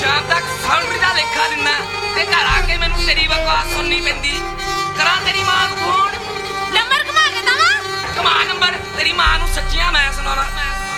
ਸ਼ਾਮ ਤੱਕ ਸਾਊਂਡ ਦਾ ਲੇਖਾ ਦਿੰਦਾ ਤੇ ਘਰ ਆ ਕੇ ਮੈਨੂੰ ਤੇਰੀ ਬਕਵਾਸ ਸੁਣਨੀ ਪੈਂਦੀ। ਕਰਾਂ ਤੇਰੀ ਮਾਂ ਨੂੰ ਫੋਨ, ਨੰਬਰ ਘੁਮਾ ਕੇ ਦਵਾਂ? ਘੁਮਾ ਨੰਬਰ, ਤੇਰੀ ਮਾਂ ਨੂੰ ਸੱਚੀਆਂ ਮੈਂ ਸੁਣਾਉਣਾ।